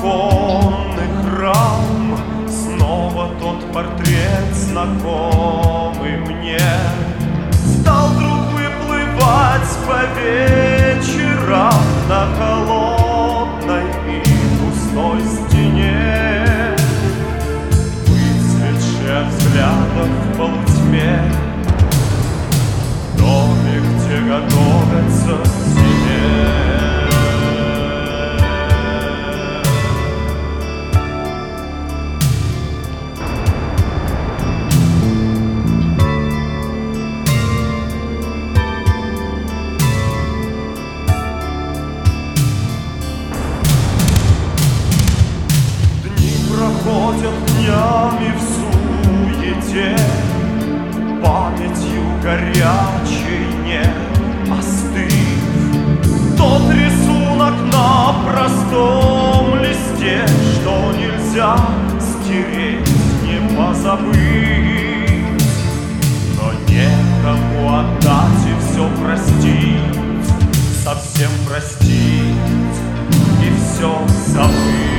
оконных рам снова тот портрет знакомый мне стал вдруг выплывать по вечерам на холодной и пустой стене, выцветшие от взглядов в полутьме, в доме, где готовятся к зиме. Проходят днями в суете, памятью горячей не остыв. Тот рисунок на простом листе, что нельзя стереть, не позабыть. Но некому отдать и все простить, совсем простить и все забыть.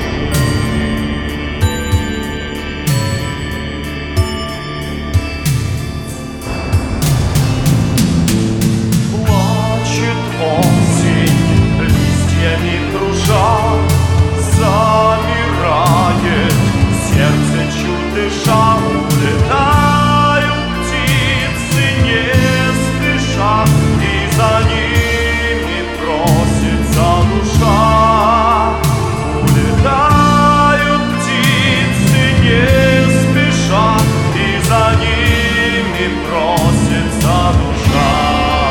Осень листьями кружа замирает, сердце чуть дыша улетают птицы не спеша, и за ними просится душа. Улетают птицы не спеша, и за ними просится душа.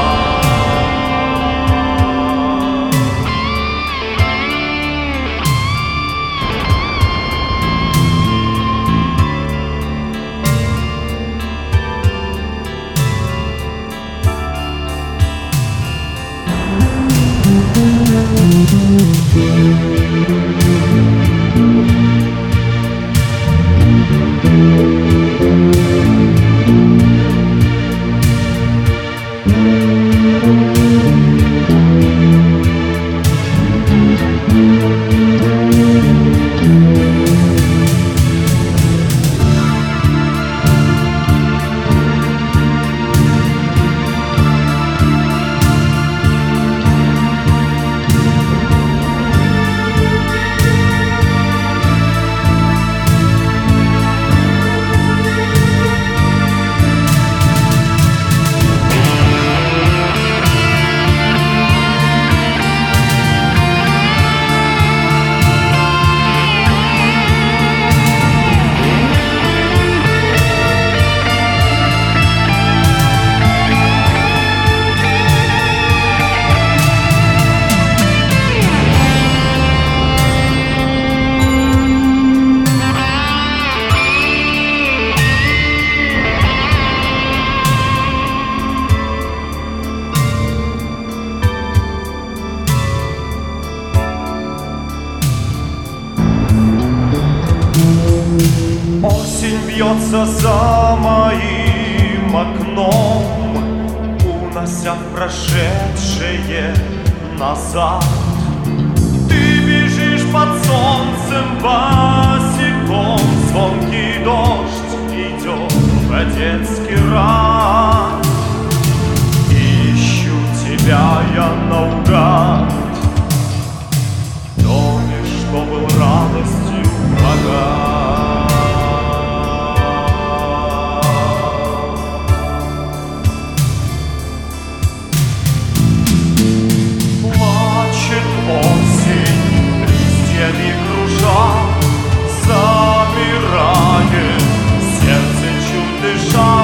Осень бьется за моим окном, унося прошедшее назад. Ты бежишь под солнцем босиком, звонкий дождь идет по детский рад. Ищу тебя я наугад в доме, что был радостью богат. Осень листьями кружа замирает, сердце чуть дыша